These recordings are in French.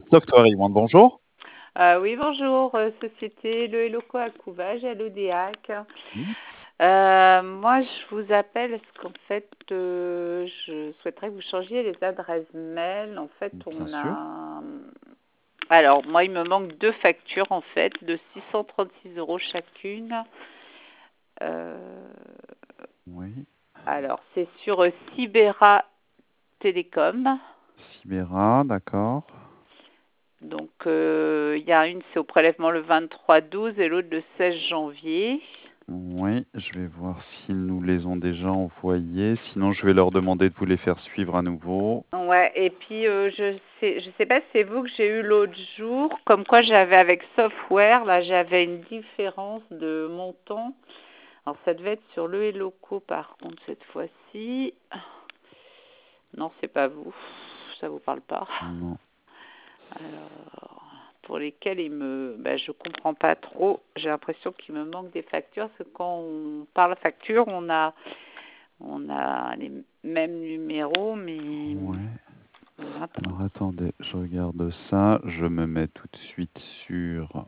Docteur Raymond, bonjour. Oui, bonjour, société Le Helloco à Couvage à l'Odéac. Oui, Moi, je vous appelle parce qu'en fait, je souhaiterais que vous changiez les adresses mail. En fait, bien on sûr. a... Alors, moi, il me manque deux factures, en fait, de 636 € chacune. Euh, Oui. Alors, c'est sur Sibera Télécom. Sibera, d'accord. Donc, il y a une, c'est au prélèvement le 23/12 et l'autre le 16 janvier. Oui, je vais voir s'ils nous les ont déjà envoyés. Sinon, je vais leur demander de vous les faire suivre à nouveau. Ouais, et puis je sais pas si c'est vous que j'ai eu l'autre jour, comme quoi j'avais avec software, là j'avais une différence de montant. Alors ça devait être sur le Helloco par contre cette fois-ci. Non, c'est pas vous. Ça vous parle pas. Non. Alors, pour lesquels je comprends pas trop. J'ai l'impression qu'il me manque des factures, parce que quand on parle facture, on a les mêmes numéros, mais Ouais. attends. Alors attendez, je regarde ça. Je me mets tout de suite sur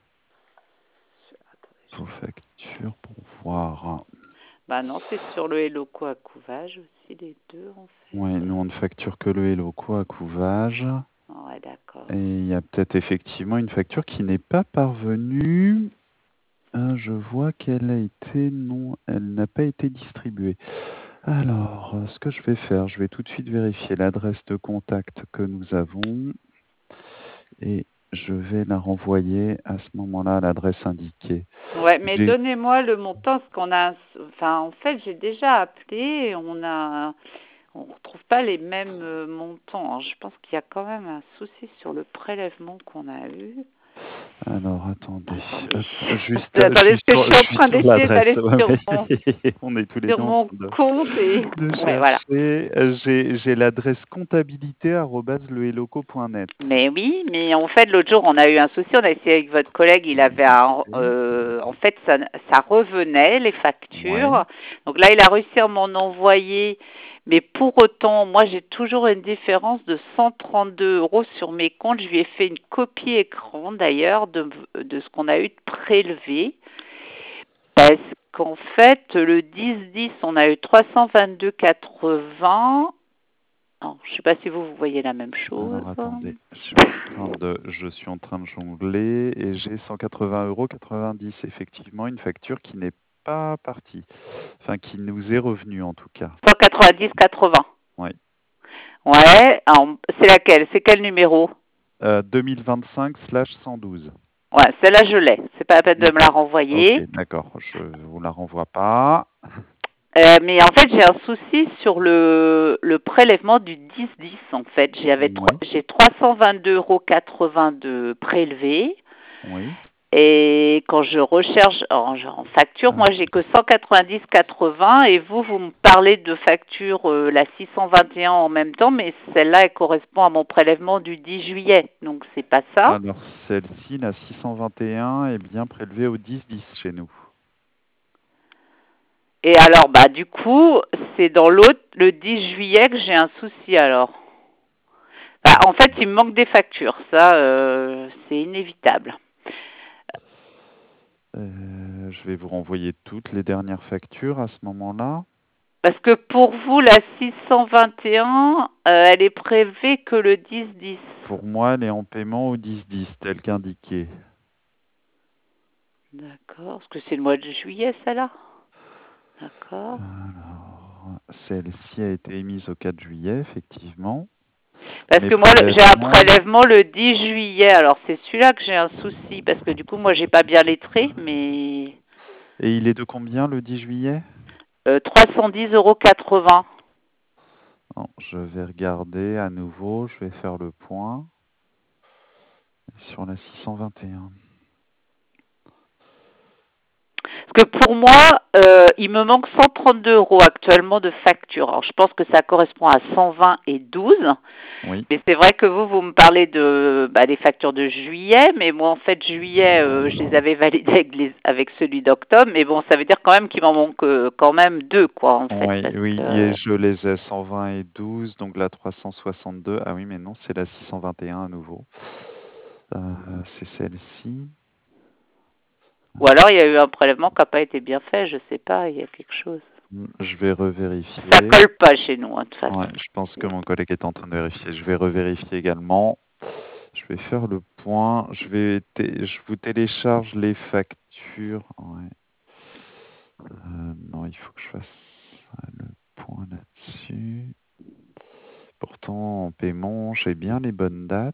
vos factures pour voir. Bah non, c'est sur le Helloco à couvage aussi, les deux en Oui, fait. nous on ne facture que le Helloco à couvage. Ouais, d'accord. Et il y a peut-être effectivement une facture qui n'est pas parvenue. Je vois qu'elle a été non, elle n'a pas été distribuée. Alors, ce que je vais faire, je vais tout de suite vérifier l'adresse de contact que nous avons et je vais la renvoyer à ce moment-là à l'adresse indiquée. Ouais, mais J'ai, donnez-moi le montant, parce qu'on a, enfin, en fait, j'ai déjà appelé, et on retrouve pas les mêmes montants. Alors, je pense qu'il y a quand même un souci sur le prélèvement qu'on a eu. alors attendez, Attendez. hop, juste, Attendez, parce que je suis je en suis train sur d'essayer l'adresse. d'aller Ouais, sur mon, ouais. On est tous les sur deux en mon train compte et, de ouais, voilà. chercher. J'ai l'adresse comptabilité@leloco.net. Mais oui, mais en fait, l'autre jour, on a eu un souci. On a essayé avec votre collègue. Il avait en fait, ça revenait, les Ouais. factures. Donc là, il a réussi à m'en envoyer. Mais pour autant, moi, j'ai toujours une différence de 132 € sur mes comptes. Je lui ai fait une copie écran, d'ailleurs, de ce qu'on a eu de prélevé. Parce qu'en fait, le 10-10, on a eu 322,80. Alors, je ne sais pas si vous voyez la même chose. Alors attendez, je suis en train de jongler et j'ai 180,90 €. Effectivement, une facture qui n'est pas partie. Enfin, qui nous est revenue en tout cas. 190,80. Oui. Ouais, c'est laquelle? C'est quel numéro? 2025/112. Ouais, celle-là, je l'ai. C'est pas la peine de me la D'accord. Ok, renvoyer. d'accord. Je vous la renvoie pas. Mais en fait, j'ai un souci sur le prélèvement du 10-10. En fait, Oui, j'ai 322,80 € de prélevés. oui. Et quand je recherche en facture, Ah, moi j'ai que 190,80 et vous me parlez de facture la 621 en même temps, mais celle-là elle correspond à mon prélèvement du 10 juillet, donc c'est pas ça. alors celle-ci, la 621, est bien prélevée au 10-10 chez nous. Et alors bah du coup c'est dans l'autre le 10 juillet que j'ai un souci alors. Bah, en fait il me manque des factures, ça c'est inévitable. Je vais vous renvoyer toutes les dernières factures à ce moment-là. Parce que pour vous, la 621, elle est prélevée que le 10-10. Pour moi, elle est en paiement au 10-10, tel qu'indiqué. D'accord. Parce que c'est le mois de juillet, ça là. D'accord. Alors, celle-ci a été émise au 4 juillet, effectivement. Parce Mes que moi, j'ai un prélèvements, prélèvement le 10 juillet. Alors, c'est celui-là que j'ai un souci. Parce que du coup, moi, j'ai pas bien lettré, mais et il est de combien le 10 juillet? 310,80 €. Non, je vais regarder à nouveau, je vais faire le point sur la 621. Parce que pour moi, il me manque 132 € actuellement de facture. Alors, je pense que ça correspond à 120 et 12. Oui, Mais c'est vrai que vous me parlez des factures de juillet, mais moi, en fait, juillet, je les avais validées avec celui d'octobre, mais bon, ça veut dire quand même qu'il m'en manque quand même deux, quoi, en fait, oui, parce oui, et que... je les ai 120 et 12, donc la 362. Ah oui, mais non, c'est la 621 à nouveau. C'est celle-ci. Ou alors il y a eu un prélèvement qui n'a pas été bien fait, je sais pas, il y a quelque chose. Je vais revérifier. Ça colle pas chez nous, hein, de toute façon. Ouais, je pense que mon collègue est en train de vérifier. Je vais revérifier également. Je vais faire le point. Je vous télécharge les factures. Ouais. Non, il faut que je fasse le point là-dessus. Pourtant, en paiement, j'ai bien les bonnes dates.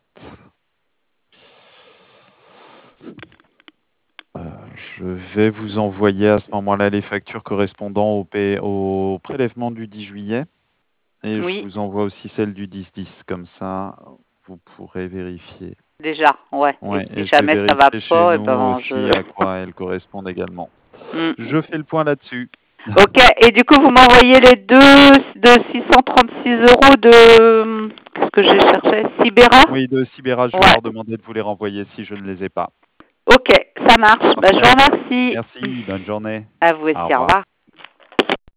Je vais vous envoyer à ce moment-là les factures correspondant au prélèvement du 10 juillet. Et je Oui, vous envoie aussi celle du 10-10. Comme ça, vous pourrez vérifier. déjà, ouais. Et Ouais, si et je vais jamais ça va vérifier chez pas, et nous ben aussi à quoi elles correspondent également. Hmm. Je fais le point là-dessus. Ok, et du coup, vous m'envoyez les deux de 636 € de... Qu'est-ce que j'ai cherché? Sibera? Oui, de Sibera, je vais Ouais. leur demander de vous les renvoyer si je ne les ai pas. Ok, ça marche. Bah, je vous Parfait. remercie. Merci, bonne journée. À vous Au aussi, au revoir. revoir.